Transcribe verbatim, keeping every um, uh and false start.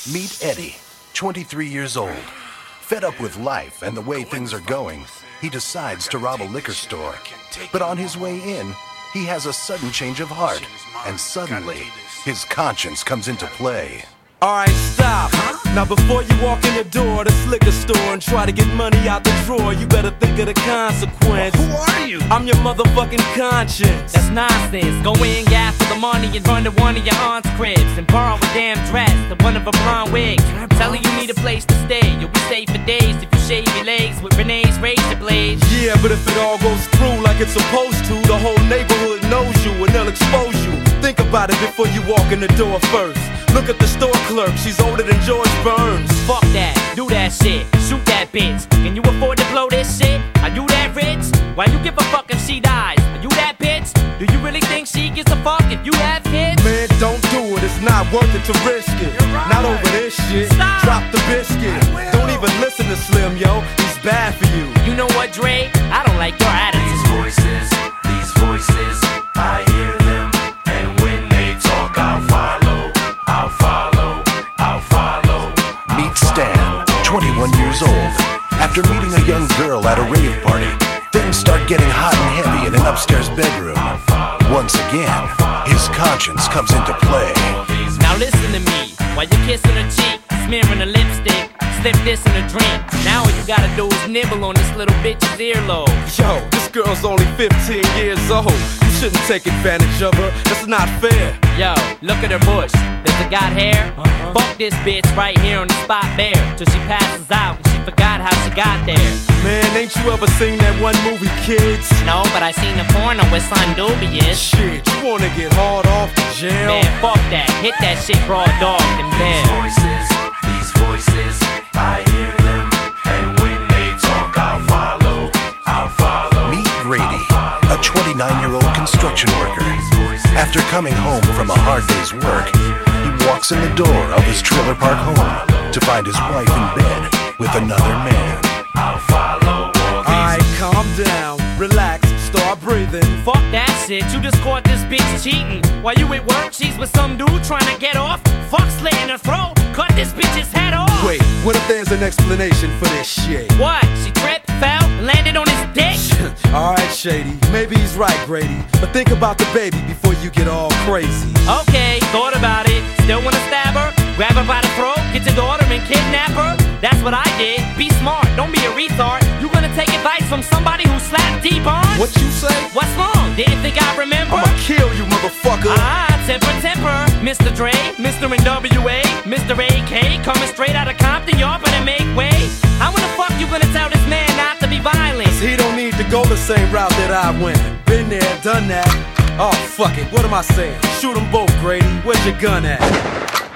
Meet Eddie, twenty-three years old. Fed up with life and the way things are going, he decides to rob a liquor store. But on his way in, he has a sudden change of heart, and suddenly, his conscience comes into play. Alright, stop. Now before you walk in the door of this liquor store and try to get money out the drawer, you better think of the consequence. Who are you? I'm your motherfucking conscience. That's nonsense. Go in, gas for the money and run to one of your aunt's cribs and borrow a damn dress to one of her blonde wigs. Tell her you need a place to stay. You'll be safe for days if you shave your legs with Renee's razor blades. Yeah, but if it all goes through like it's supposed to, the whole neighborhood knows you and they'll expose you. Think about it before you walk in the door first. Look at the store clerk, she's older than George Burns. Fuck that, do that shit, shoot that bitch. Can you afford to blow this shit? Are you that rich? Why you give a fuck if she dies? Are you that bitch? Do you really think she gives a fuck if you have kids? Man, don't do it, it's not worth it to risk it. Right. Not over this shit, Stop. Drop the biscuit. Don't even listen to Slim, yo, he's bad for you. You know what, Dre? I don't like your attitude. These voices, these voices, I hear them. And when they talk, I'll follow, I'll follow, I'll follow. Meet Stan, twenty-one years old. After meeting a young girl at a rave party, things start getting hot and heavy in an upstairs bedroom. Once again, his conscience comes into play. Now listen to me, while you're kissing her cheek, smearing her lipstick, slip this in a drink. Now all you gotta do is nibble on this little bitch's earlobe. Yo, this girl's only fifteen years old. You shouldn't take advantage of her, that's not fair. Yo, look at her bush, does it got hair? Uh-huh. Fuck this bitch right here on the spot bare, till she passes out and she forgot how she got there. Man, ain't you ever seen that one movie, Kids? No, but I seen a porno with Son Dubious. Shit, you wanna get hard off the jail? Man, fuck that, hit that shit broad dog and These bam. voices, these voices, I hear them. And when they talk, I'll follow, I'll follow. Meet Grady, a twenty-nine-year-old construction worker. After coming home from a hard day's work, he walks in the door of his trailer park home to find his wife in bed with another man. I'll follow all these. Alright, calm down, relax, start breathing. Fuck that shit, you just caught this bitch cheating. While you at work, she's with some dude trying to get off. Fuck slitting her throat, cut this bitch's head off. Wait, what if there's an explanation for this shit? What? She tripped, fell, landed on his dick? Alright, Shady, maybe he's right, Grady. But think about the baby before you get all crazy. Okay, thought about it. Still wanna stab her? Grab her by the throat, get your daughter and kidnap her? That's what I did. Be smart, don't be a retard. You gonna take advice from somebody who slapped D-Bond? What you say? What's wrong? Didn't think I remember? I'ma kill you, motherfucker. Ah, temper, temper. Mister Dre, Mister N W A, Mister A K, coming straight out of Compton, y'all better make way. How in the fuck you gonna tell this man not to be violent? He don't need to go the same route that I went. Been there, done that. Oh, fuck it, what am I saying? Shoot them both, Grady. Where's your gun at?